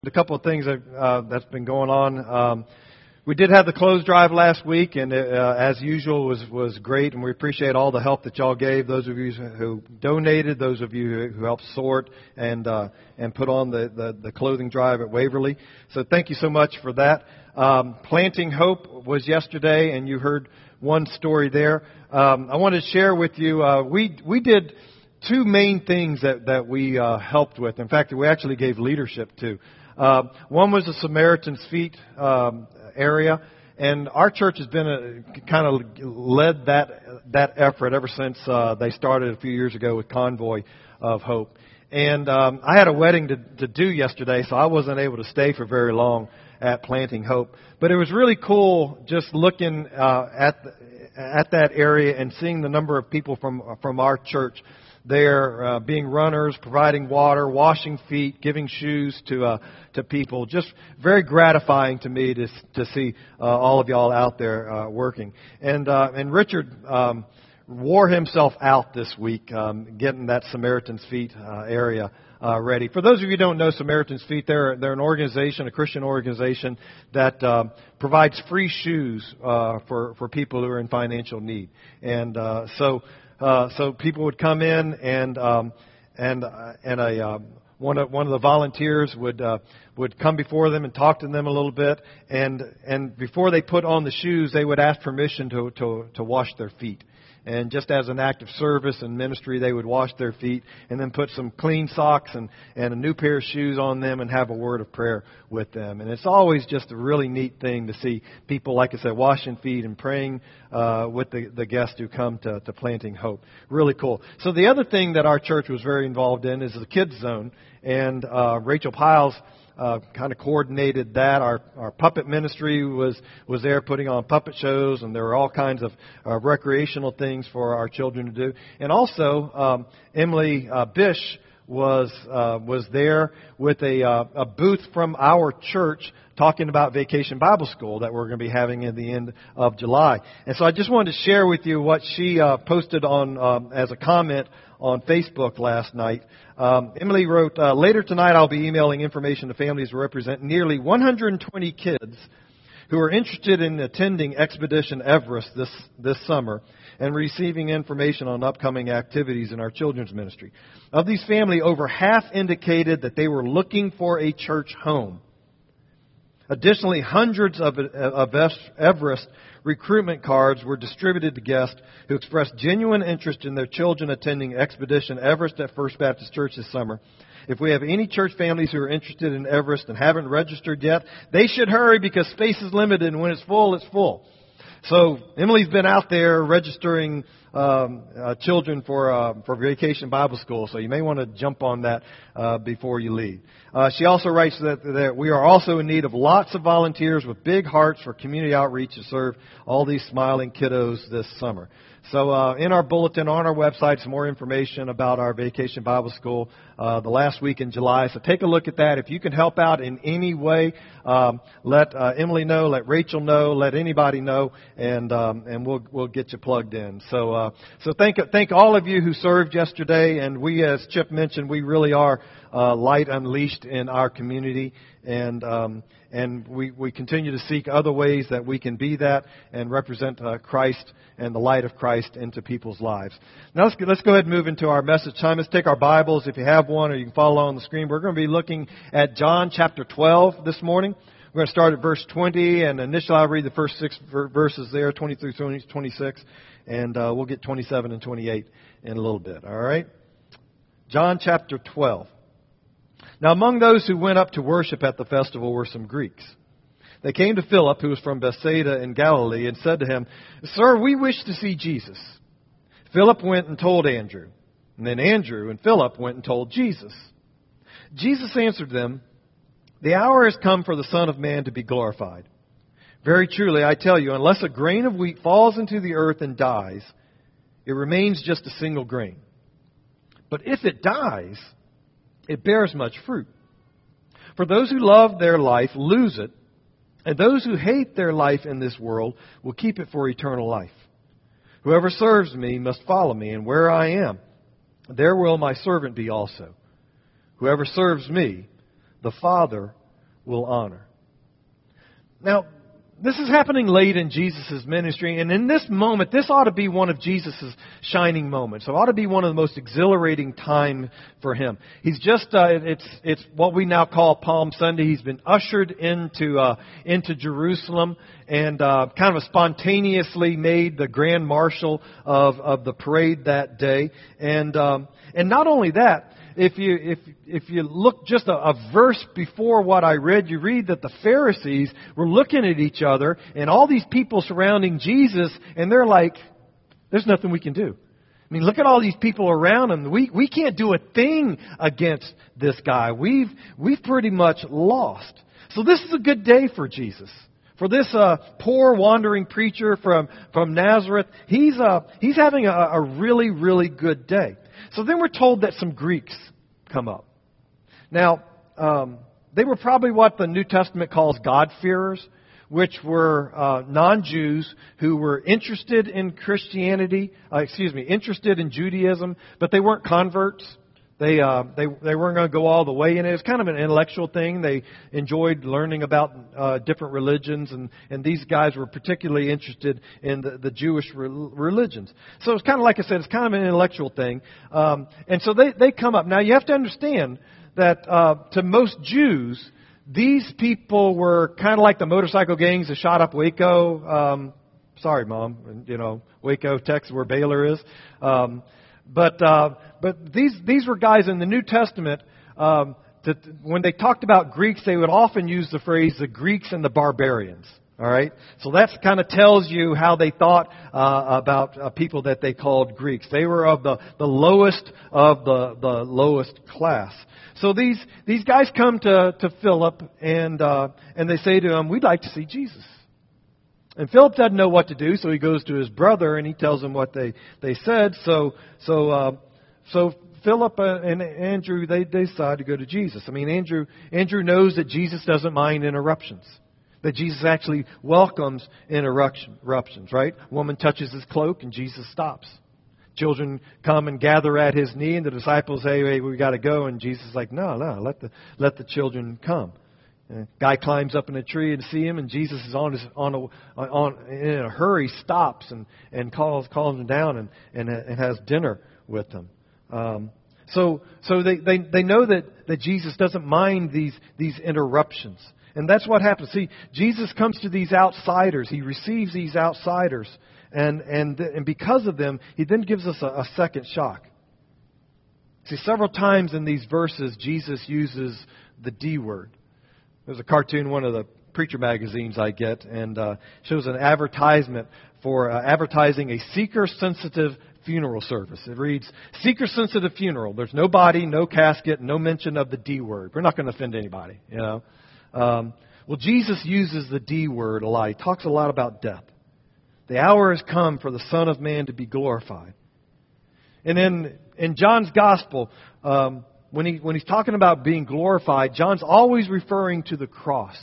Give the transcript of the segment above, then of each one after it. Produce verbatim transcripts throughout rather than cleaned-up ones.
A couple of things that, uh, that's been going on. Um, we did have the clothes drive last week, and it, uh, as usual was was great. And we appreciate all the help that y'all gave. Those of you who donated, those of you who, who helped sort and uh, and put on the, the the clothing drive at Waverly. So thank you so much for that. Um, Planting Hope was yesterday, and you heard one story there. Um, I wanted to share with you. Uh, we we did two main things that that we uh, helped with. In fact, we actually gave leadership to. Uh, one was the Samaritan's Feet um, area, and our church has been a, kind of led that that effort ever since uh, they started a few years ago with Convoy of Hope. And um, I had a wedding to, to do yesterday, so I wasn't able to stay for very long at Planting Hope. But it was really cool just looking uh, at the, at that area and seeing the number of people from from our church there, uh, being runners, providing water, washing feet, giving shoes to uh, to people. Just very gratifying to me to to see uh, all of y'all out there uh, working. And uh, and Richard um, wore himself out this week um, getting that Samaritan's Feet uh, area uh, ready. For those of you who don't know Samaritan's Feet, they're they're an organization, a Christian organization that uh, provides free shoes uh, for for people who are in financial need. And uh, so. Uh, so people would come in, and um, and uh, and a uh, one of one of the volunteers would uh, would come before them and talk to them a little bit, and and before they put on the shoes, they would ask permission to to to wash their feet. And just as an act of service and ministry, they would wash their feet and then put some clean socks and, and a new pair of shoes on them and have a word of prayer with them. And it's always just a really neat thing to see people, like I said, washing feet and praying uh, with the, the guests who come to, to Planting Hope. Really cool. So the other thing that our church was very involved in is the Kids Zone. And uh, Rachel Piles Uh, kind of coordinated that. Our our puppet ministry was was there putting on puppet shows, and there were all kinds of uh, recreational things for our children to do. And also, um, Emily uh, Bish was uh, was there with a uh, a booth from our church talking about Vacation Bible School that we're going to be having in the end of July. And so I just wanted to share with you what she uh, posted on um, as a comment on Facebook last night. Um, Emily wrote, uh, later tonight I'll be emailing information to families who represent nearly one hundred twenty kids who are interested in attending Expedition Everest this, this summer and receiving information on upcoming activities in our children's ministry. Of these families, over half indicated that they were looking for a church home. Additionally, hundreds of, of Everest recruitment cards were distributed to guests who expressed genuine interest in their children attending Expedition Everest at First Baptist Church this summer. If we have any church families who are interested in Everest and haven't registered yet, they should hurry because space is limited, and when it's full, it's full. So Emily's been out there registering um, uh, children for uh, for Vacation Bible School, so you may want to jump on that uh, before you leave. Uh, she also writes that, that we are also in need of lots of volunteers with big hearts for community outreach to serve all these smiling kiddos this summer. So uh, in our bulletin on our website, some more information about our Vacation Bible School uh, the last week in July. So take a look at that. If you can help out in any way, um, let uh, Emily know, let Rachel know, let anybody know, and um, and we'll we'll get you plugged in. So uh, so thank thank all of you who served yesterday. And we, as Chip mentioned, we really are uh, light unleashed in our community. And um, and we, we continue to seek other ways that we can be that and represent uh, Christ and the light of Christ into people's lives. Now let's let's go ahead and move into our message time. Let's take our Bibles, if you have one, or you can follow on the screen. We're going to be looking at John chapter twelve this morning. We're going to start at verse twenty, and initially I'll read the first six verses there, twenty through twenty-six, and uh, we'll get twenty-seven and twenty-eight in a little bit. All right? John chapter twelve. Now among those who went up to worship at the festival were some Greeks. They came to Philip, who was from Bethsaida in Galilee, and said to him, "Sir, we wish to see Jesus." Philip went and told Andrew. And then Andrew and Philip went and told Jesus. Jesus answered them, "The hour has come for the Son of Man to be glorified. Very truly, I tell you, unless a grain of wheat falls into the earth and dies, it remains just a single grain. But if it dies, it bears much fruit. For those who love their life lose it, and those who hate their life in this world will keep it for eternal life. Whoever serves me must follow me, and where I am, there will my servant be also. Whoever serves me, the Father will honor. Now, this is happening late in Jesus' ministry, and in this moment, this ought to be one of Jesus' shining moments. So it ought to be one of the most exhilarating time for him. He's just, uh, it's it's what we now call Palm Sunday. He's been ushered into uh, into Jerusalem and uh, kind of spontaneously made the grand marshal of, of the parade that day. And um, and not only that, If you if if you look just a, a verse before what I read, you read that the Pharisees were looking at each other and all these people surrounding Jesus, and they're like, "There's nothing we can do. I mean, look at all these people around him. We we can't do a thing against this guy. We've we've pretty much lost." So this is a good day for Jesus. For this uh, poor wandering preacher from from Nazareth, he's uh, he's having a, a really really good day. So then we're told that some Greeks come up. Now, um, they were probably what the New Testament calls God-fearers, which were uh, non-Jews who were interested in Christianity, uh, excuse me, interested in Judaism, but they weren't converts. They uh, they they weren't going to go all the way in it. It was kind of an intellectual thing. They enjoyed learning about uh, different religions, and, and these guys were particularly interested in the, the Jewish re- religions. So it's kind of like I said, it's kind of an intellectual thing. Um, and so they, they come up. Now you have to understand that uh, to most Jews, these people were kind of like the motorcycle gangs that shot up Waco. Um, sorry, Mom, you know Waco, Texas, where Baylor is. Um, But uh, but these these were guys in the New Testament. Um, that when they talked about Greeks, they would often use the phrase "the Greeks and the barbarians." All right, so that kind of tells you how they thought uh, about uh, people that they called Greeks. They were of the, the lowest of the the lowest class. So these these guys come to to Philip and uh, and they say to him, "We'd like to see Jesus." And Philip doesn't know what to do, so he goes to his brother and he tells him what they, they said. So so uh, so Philip and Andrew, they, they decide to go to Jesus. I mean, Andrew Andrew knows that Jesus doesn't mind interruptions, that Jesus actually welcomes interruptions. Right? A woman touches his cloak and Jesus stops. Children come and gather at his knee, and the disciples say, "Hey, we got to go." And Jesus is like, "No, no, let the let the children come." A guy climbs up in a tree to see him, and Jesus is on his, on a, on in a hurry, stops and, and calls calls him down and, and, and has dinner with him. Um, so so they, they, they know that, that Jesus doesn't mind these these interruptions, and that's what happens. See, Jesus comes to these outsiders. He receives these outsiders, and and and because of them, he then gives us a, a second shock. See, several times in these verses, Jesus uses the D word. There's a cartoon, one of the preacher magazines I get, and uh, shows an advertisement for uh, advertising a seeker-sensitive funeral service. It reads, "Seeker-sensitive funeral. There's no body, no casket, no mention of the D word." We're not going to offend anybody, you know. Um, well, Jesus uses the D word a lot. He talks a lot about death. The hour has come for the Son of Man to be glorified. And in in John's Gospel, um, When he when he's talking about being glorified, John's always referring to the cross.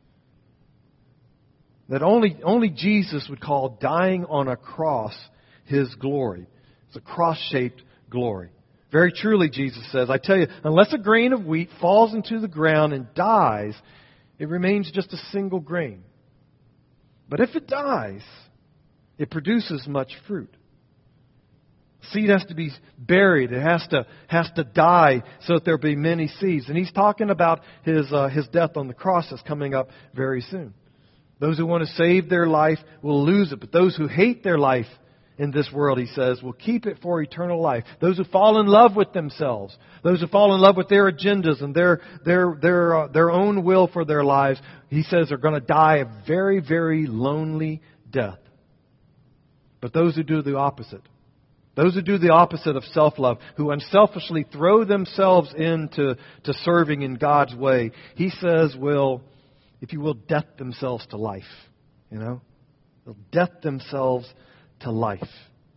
That only only Jesus would call dying on a cross his glory. It's a cross-shaped glory. Very truly, Jesus says, "I tell you, unless a grain of wheat falls into the ground and dies, it remains just a single grain. But if it dies, it produces much fruit." Seed has to be buried. It has to has to die so that there'll be many seeds. And he's talking about his uh, his death on the cross that's coming up very soon. Those who want to save their life will lose it, but those who hate their life in this world, he says, will keep it for eternal life. Those who fall in love with themselves, those who fall in love with their agendas and their their their uh, their own will for their lives, he says, are going to die a very very lonely death. But those who do the opposite, those who do the opposite of self-love, who unselfishly throw themselves into to serving in God's way, he says will, if you will, death themselves to life. You know? They'll death themselves to life.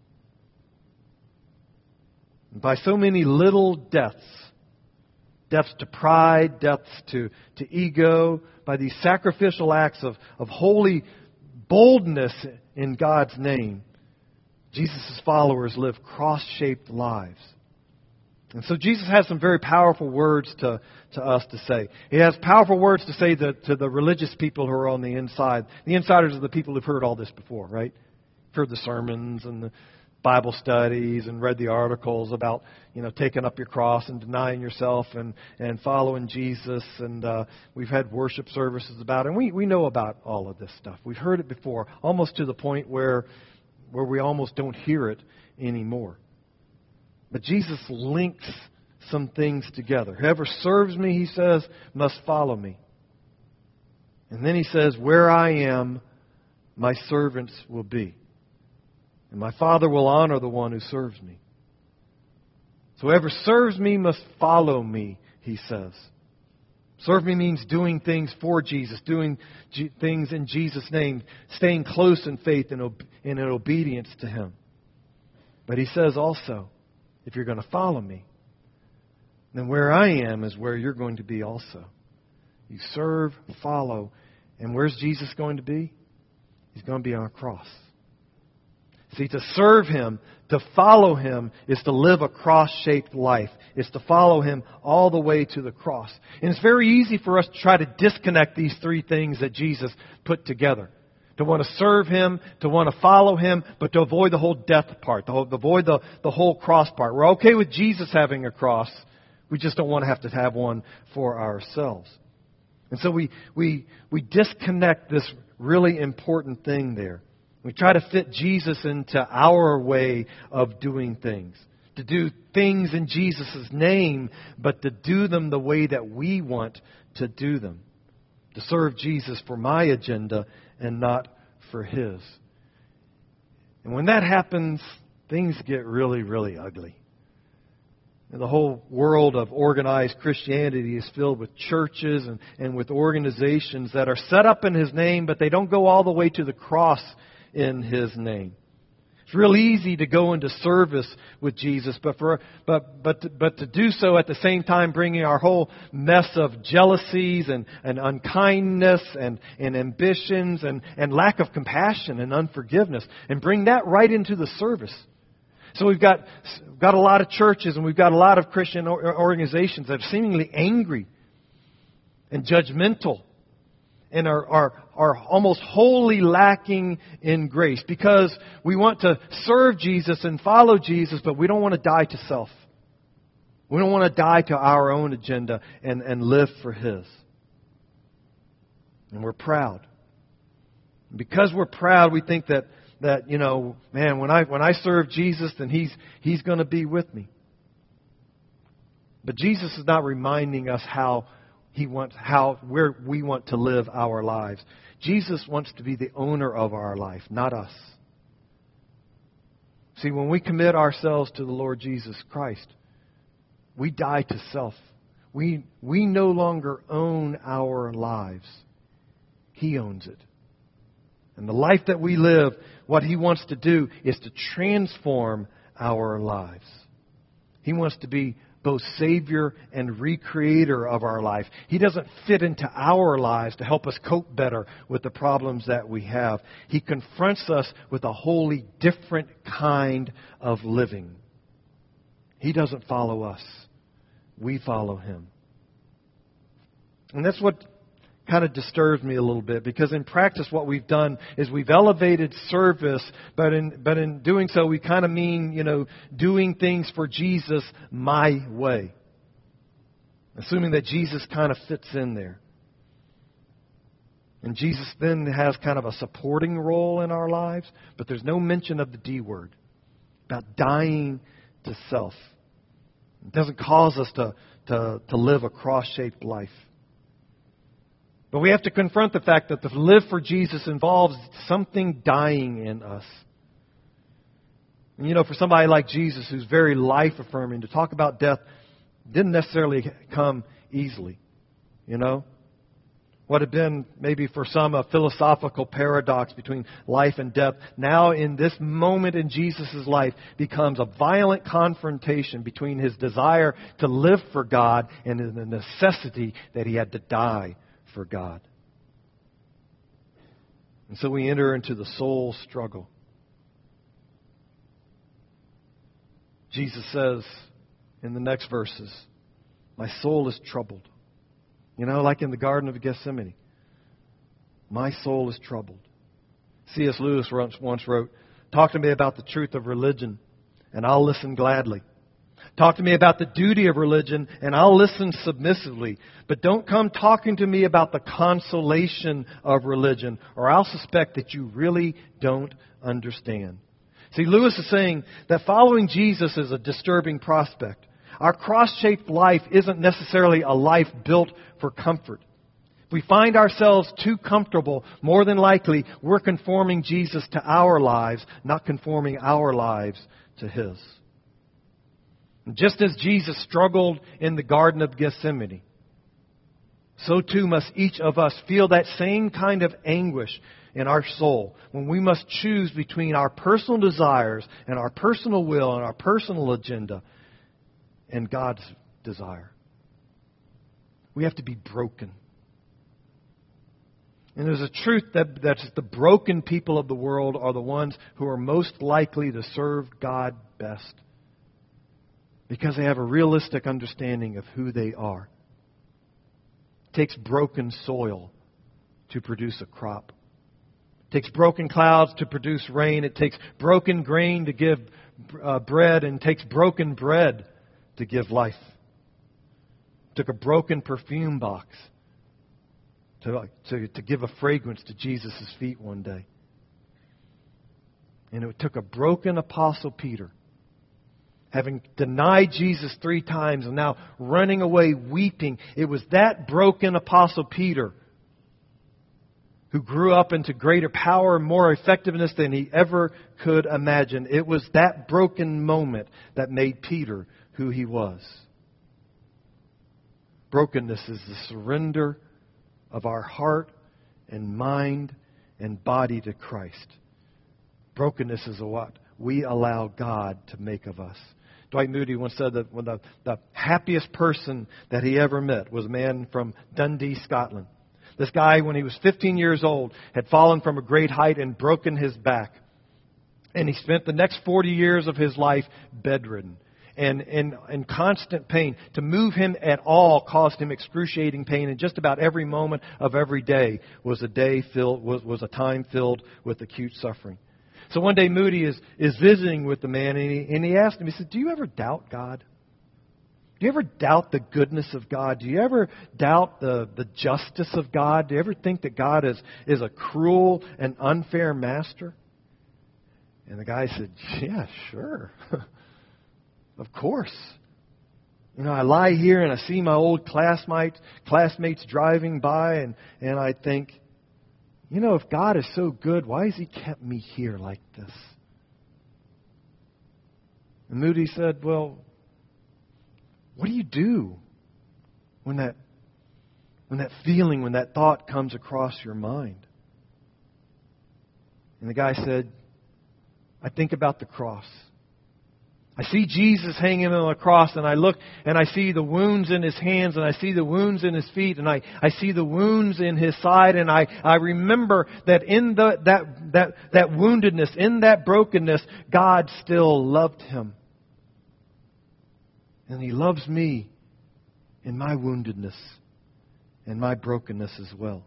And by so many little deaths, deaths to pride, deaths to, to ego, by these sacrificial acts of, of holy boldness in God's name, Jesus' followers live cross-shaped lives. And so Jesus has some very powerful words to, to us to say. He has powerful words to say to, to the religious people who are on the inside. The insiders are the people who've heard all this before, right? Heard the sermons and the Bible studies and read the articles about, you know, taking up your cross and denying yourself and, and following Jesus. And uh, we've had worship services about it. And we, we know about all of this stuff. We've heard it before, almost to the point where where we almost don't hear it anymore. But Jesus links some things together. Whoever serves me, he says, must follow me. And then he says, where I am, my servants will be. And my Father will honor the one who serves me. So whoever serves me must follow me, he says. Serve me means doing things for Jesus, doing G- things in Jesus' name, staying close in faith and, ob- and in obedience to Him. But he says also, if you're going to follow me, then where I am is where you're going to be also. You serve, follow, and where's Jesus going to be? He's going to be on a cross. See, to serve Him, to follow Him, is to live a cross-shaped life. It's to follow Him all the way to the cross. And it's very easy for us to try to disconnect these three things that Jesus put together. To want to serve Him, to want to follow Him, but to avoid the whole death part, to avoid the, the whole cross part. We're okay with Jesus having a cross. We just don't want to have to have one for ourselves. And so we, we, we disconnect this really important thing there. We try to fit Jesus into our way of doing things. To do things in Jesus' name, but to do them the way that we want to do them. To serve Jesus for my agenda and not for His. And when that happens, things get really, really ugly. And the whole world of organized Christianity is filled with churches and, and with organizations that are set up in His name, but they don't go all the way to the cross in His name. It's real easy to go into service with Jesus, but for but but to, but to do so at the same time bringing our whole mess of jealousies and, and unkindness and, and ambitions and, and lack of compassion and unforgiveness and bring that right into the service. So we've got got a lot of churches and we've got a lot of Christian organizations that are seemingly angry and judgmental and are, are, are almost wholly lacking in grace because we want to serve Jesus and follow Jesus, but we don't want to die to self. We don't want to die to our own agenda and, and live for His. And we're proud. Because we're proud, we think that, that you know, man, when I when I serve Jesus, then He's He's going to be with me. But Jesus is not reminding us how He wants how where we want to live our lives. Jesus wants to be the owner of our life, not us. See, when we commit ourselves to the Lord Jesus Christ, we die to self. We we no longer own our lives. He owns it. And the life that we live, what He wants to do is to transform our lives. He wants to be both Savior and Recreator of our life. He doesn't fit into our lives to help us cope better with the problems that we have. He confronts us with a wholly different kind of living. He doesn't follow us. We follow Him. And that's what kind of disturbs me a little bit, because in practice what we've done is we've elevated service, but in but in doing so we kind of mean, you know, doing things for Jesus my way. Assuming that Jesus kind of fits in there. And Jesus then has kind of a supporting role in our lives, but there's no mention of the D word, about dying to self. It doesn't cause us to, to, to live a cross-shaped life. But we have to confront the fact that to live for Jesus involves something dying in us. And you know, for somebody like Jesus who's very life-affirming, to talk about death didn't necessarily come easily. You know? What had been maybe for some a philosophical paradox between life and death, now in this moment in Jesus' life becomes a violent confrontation between His desire to live for God and the necessity that He had to die for God. And so we enter into the soul struggle. Jesus says, in the next verses. My soul is troubled. You know, like in the Garden of Gethsemane. My soul is troubled. C S Lewis once wrote, talk to me about the truth of religion, and I'll listen gladly. Talk to me about the duty of religion, and I'll listen submissively. But don't come talking to me about the consolation of religion, or I'll suspect that you really don't understand. See, Lewis is saying that following Jesus is a disturbing prospect. Our cross-shaped life isn't necessarily a life built for comfort. If we find ourselves too comfortable, more than likely we're conforming Jesus to our lives, not conforming our lives to His. Just as Jesus struggled in the Garden of Gethsemane, so too must each of us feel that same kind of anguish in our soul when we must choose between our personal desires and our personal will and our personal agenda and God's desire. We have to be broken. And there's a truth that that's the broken people of the world are the ones who are most likely to serve God best, because they have a realistic understanding of who they are. It takes broken soil to produce a crop. It takes broken clouds to produce rain. It takes broken grain to give uh, bread, and it takes broken bread to give life. It took a broken perfume box to, to, to give a fragrance to Jesus' feet one day. And it took a broken Apostle Peter, having denied Jesus three times and now running away weeping. It was that broken Apostle Peter who grew up into greater power and more effectiveness than he ever could imagine. It was that broken moment that made Peter who he was. Brokenness is the surrender of our heart and mind and body to Christ. Brokenness is what we allow God to make of us. Dwight Moody once said that when the, the happiest person that he ever met was a man from Dundee, Scotland. This guy, when he was fifteen years old, had fallen from a great height and broken his back. And he spent the next forty years of his life bedridden and in, in constant pain. To move him at all caused him excruciating pain, and just about every moment of every day was a day filled was, was a time filled with acute suffering. So one day Moody is, is visiting with the man, and he, and he asked him, he said, do you ever doubt God? Do you ever doubt the goodness of God? Do you ever doubt the, the justice of God? Do you ever think that God is, is a cruel and unfair master? And the guy said, yeah, sure. Of course. You know, I lie here and I see my old classmates, classmates driving by, and, and I think, you know, if God is so good, why has He kept me here like this? And Moody said, well, what do you do when that when that feeling, when that thought comes across your mind? And the guy said, I think about the cross. I see Jesus hanging on the cross, and I look and I see the wounds in His hands, and I see the wounds in His feet, and I, I see the wounds in His side, and I, I remember that in the that, that that woundedness, in that brokenness, God still loved him. And He loves me in my woundedness and my brokenness as well.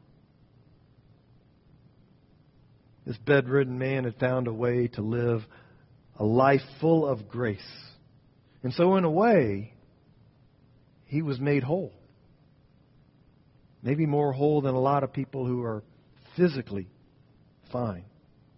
This bedridden man had found a way to live a life full of grace. And so in a way, he was made whole. Maybe more whole than a lot of people who are physically fine.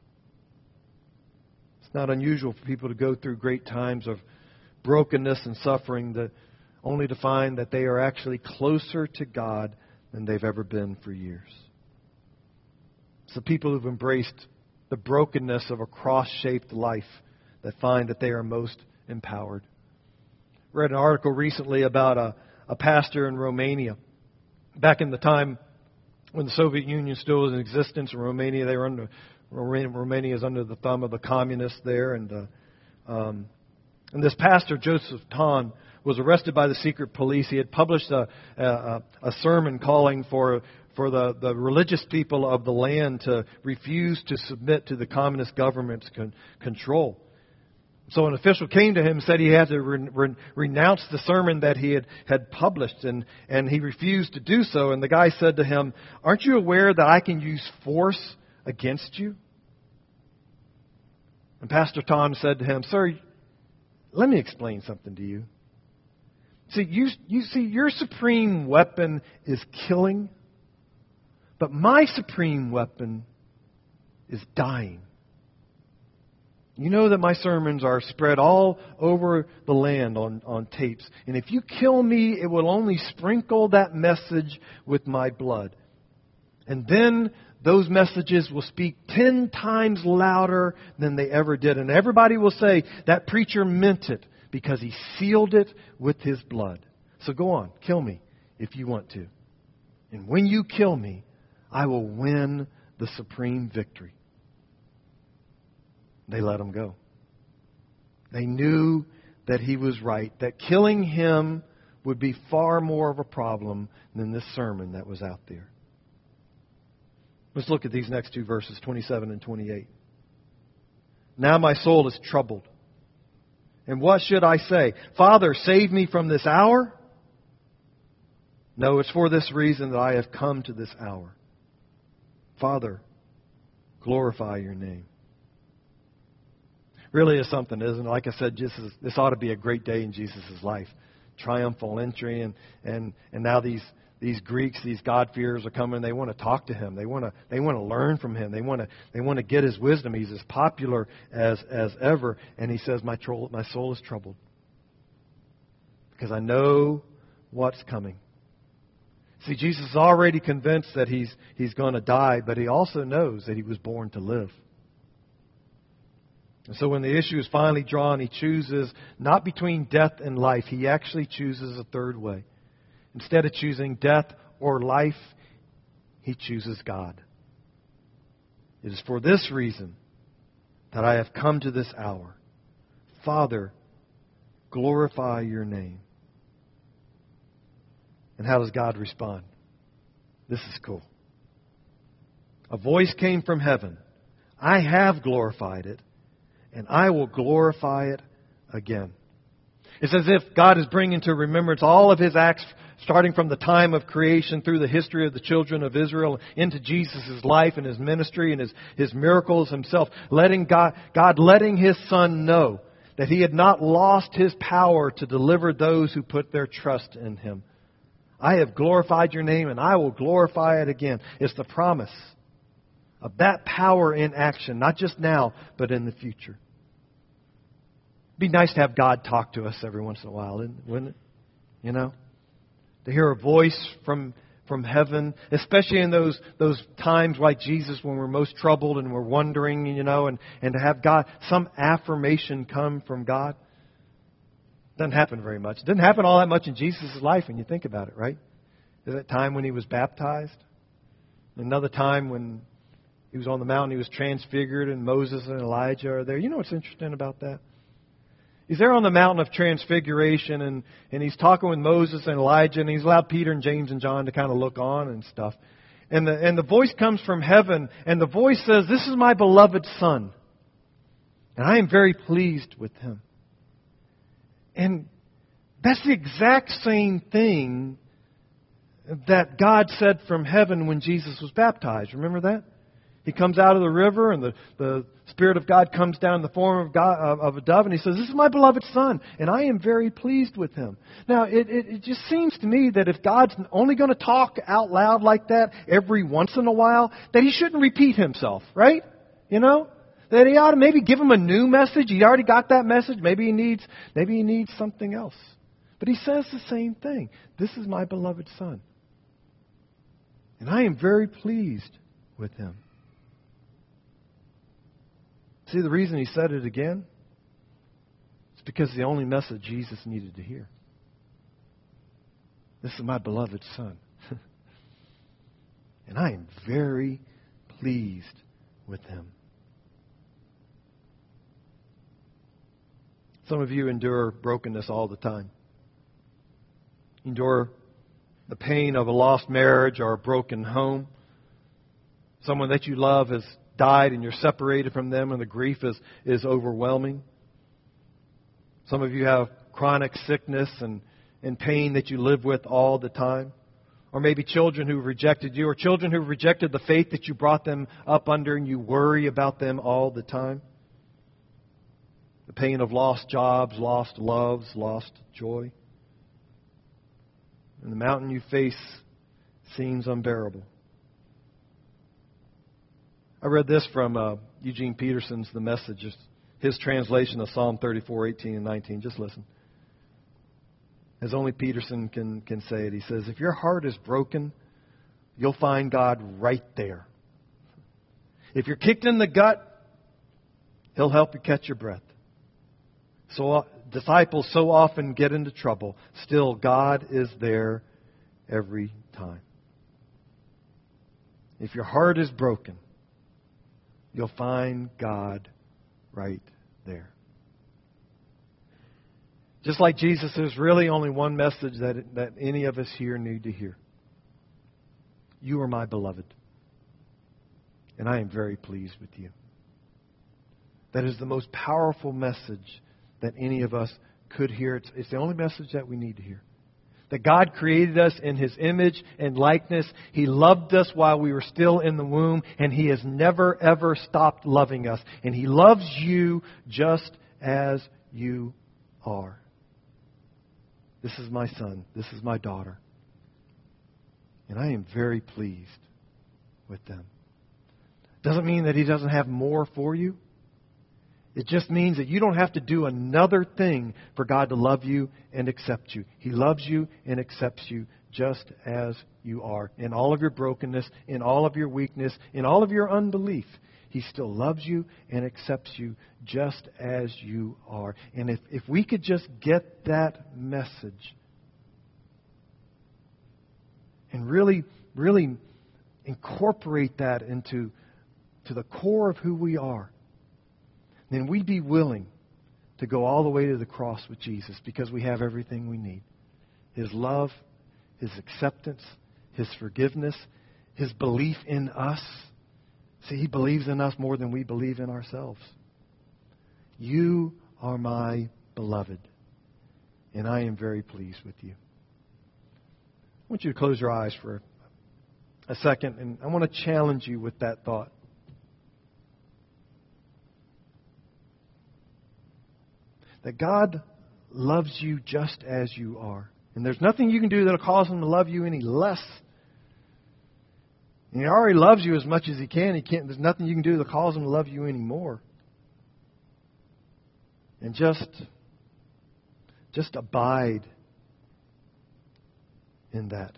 It's not unusual for people to go through great times of brokenness and suffering, that only to find that they are actually closer to God than they've ever been for years. It's the people who've embraced the brokenness of a cross-shaped life that find that they are most empowered. I read an article recently about a, a pastor in Romania. Back in the time when the Soviet Union still was in existence in Romania, they were under Romania is under the thumb of the communists there, and uh, um, and this pastor, Joseph Ton, was arrested by the secret police. He had published a, a, a sermon calling for for the, the religious people of the land to refuse to submit to the communist government's con- control. So an official came to him and said he had to re- re- renounce the sermon that he had, had published, and, and he refused to do so. And the guy said to him, "Aren't you aware that I can use force against you?" And Pastor Tom said to him, "Sir, let me explain something to you. See, you, you see, your supreme weapon is killing, but my supreme weapon is dying. You know that my sermons are spread all over the land on, on tapes. And if you kill me, it will only sprinkle that message with my blood. And then those messages will speak ten times louder than they ever did. And everybody will say, that preacher meant it because he sealed it with his blood. So go on, kill me if you want to. And when you kill me, I will win the supreme victory." They let him go. They knew that he was right, that killing him would be far more of a problem than this sermon that was out there. Let's look at these next two verses, twenty-seven and twenty-eight. "Now my soul is troubled. And what should I say? Father, save me from this hour? No, it's for this reason that I have come to this hour. Father, glorify your name." Really is something, isn't it? Like I said, this, is, this ought to be a great day in Jesus' life. Triumphal entry, and, and, and now these these Greeks, these God-fearers are coming. They want to talk to him. They want to they want to learn from him. They want to they want to get his wisdom. He's as popular as as ever, and he says, "My tro- my soul is troubled because I know what's coming." See, Jesus is already convinced that he's he's going to die, but he also knows that he was born to live. And so when the issue is finally drawn, he chooses not between death and life. He actually chooses a third way. Instead of choosing death or life, he chooses God. It is for this reason that I have come to this hour. Father, glorify your name. And how does God respond? This is cool. A voice came from heaven. I have glorified it, and I will glorify it again. It's as if God is bringing to remembrance all of His acts, starting from the time of creation through the history of the children of Israel into Jesus' life and His ministry and His, His miracles Himself. Letting God, God letting His Son know that He had not lost His power to deliver those who put their trust in Him. I have glorified your name, and I will glorify it again. It's the promise of that power in action, not just now, but in the future. It'd be nice to have God talk to us every once in a while, wouldn't it? You know? To hear a voice from from heaven, especially in those those times like Jesus when we're most troubled and we're wondering, you know, and, and to have God, some affirmation come from God. Doesn't happen very much. It didn't happen all that much in Jesus' life when you think about it, right? There's that time when He was baptized. Another time when He was on the mountain, He was transfigured, and Moses and Elijah are there. You know what's interesting about that? He's there on the mountain of transfiguration, and, and He's talking with Moses and Elijah, and He's allowed Peter and James and John to kind of look on and stuff. And the, and the voice comes from heaven, and the voice says, "This is my beloved Son, and I am very pleased with Him." And that's the exact same thing that God said from heaven when Jesus was baptized. Remember that? He comes out of the river, and the, the Spirit of God comes down in the form of, God, of, of a dove, and He says, "This is my beloved Son, and I am very pleased with Him." Now, it, it, it just seems to me that if God's only going to talk out loud like that every once in a while, that He shouldn't repeat Himself, right? You know? That He ought to maybe give him a new message. He already got that message. Maybe he needs, maybe he needs something else. But He says the same thing. "This is my beloved Son, and I am very pleased with Him." See, the reason He said it again is because it's the only message Jesus needed to hear. This is my beloved Son. And I am very pleased with Him. Some of you endure brokenness all the time. Endure the pain of a lost marriage or a broken home. Someone that you love has died and you're separated from them, and the grief is, is overwhelming. Some of you have chronic sickness and, and pain that you live with all the time. Or maybe children who've rejected you, or children who've rejected the faith that you brought them up under, and you worry about them all the time. The pain of lost jobs, lost loves, lost joy. And the mountain you face seems unbearable. I read this from uh, Eugene Peterson's The Message, his translation of Psalm thirty-four, eighteen and nineteen. Just listen. As only Peterson can, can say it. He says, if your heart is broken, you'll find God right there. If you're kicked in the gut, He'll help you catch your breath. So uh, disciples so often get into trouble. Still, God is there every time. If your heart is broken, you'll find God right there. Just like Jesus, there's really only one message that, that any of us here need to hear. You are my beloved, and I am very pleased with you. That is the most powerful message that any of us could hear. It's, it's the only message that we need to hear. That God created us in His image and likeness. He loved us while we were still in the womb, and He has never, ever stopped loving us. And He loves you just as you are. This is my son. This is my daughter. And I am very pleased with them. Doesn't mean that He doesn't have more for you. It just means that you don't have to do another thing for God to love you and accept you. He loves you and accepts you just as you are. In all of your brokenness, in all of your weakness, in all of your unbelief, He still loves you and accepts you just as you are. And if, if we could just get that message and really, really incorporate that into to the core of who we are, then we'd be willing to go all the way to the cross with Jesus because we have everything we need. His love, His acceptance, His forgiveness, His belief in us. See, He believes in us more than we believe in ourselves. You are my beloved, and I am very pleased with you. I want you to close your eyes for a second, and I want to challenge you with that thought. That God loves you just as you are. And there's nothing you can do that'll cause Him to love you any less. And He already loves you as much as He can. He can't. There's nothing you can do that'll cause Him to love you any more. And just, just abide in that.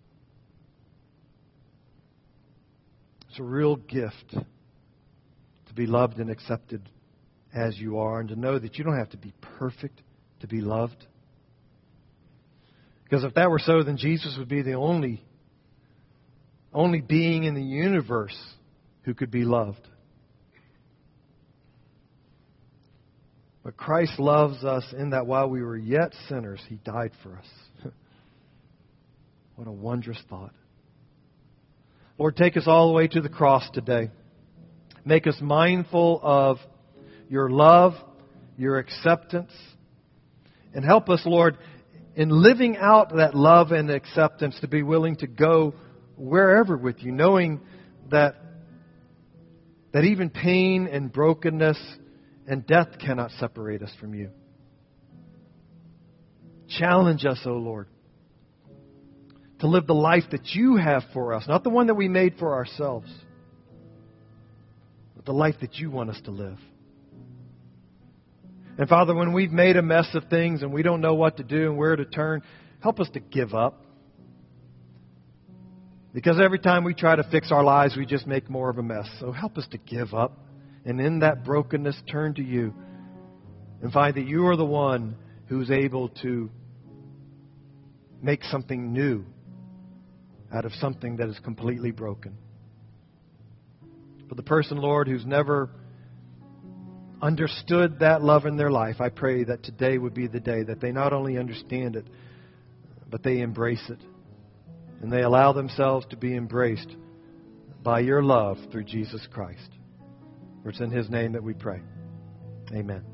It's a real gift to be loved and accepted as you are, and to know that you don't have to be perfect to be loved. Because if that were so, then Jesus would be the only, only being in the universe who could be loved. But Christ loves us in that while we were yet sinners, He died for us. What a wondrous thought. Lord, take us all the way to the cross today. Make us mindful of Your love, Your acceptance. And help us, Lord, in living out that love and acceptance to be willing to go wherever with You, knowing that, that even pain and brokenness and death cannot separate us from You. Challenge us, O Lord, to live the life that You have for us, not the one that we made for ourselves, but the life that You want us to live. And Father, when we've made a mess of things and we don't know what to do and where to turn, help us to give up. Because every time we try to fix our lives, we just make more of a mess. So help us to give up. And in that brokenness, turn to You and find that You are the one who's able to make something new out of something that is completely broken. For the person, Lord, who's never understood that love in their life, I pray that today would be the day that they not only understand it, but they embrace it. And they allow themselves to be embraced by Your love through Jesus Christ. For it's in His name that we pray. Amen.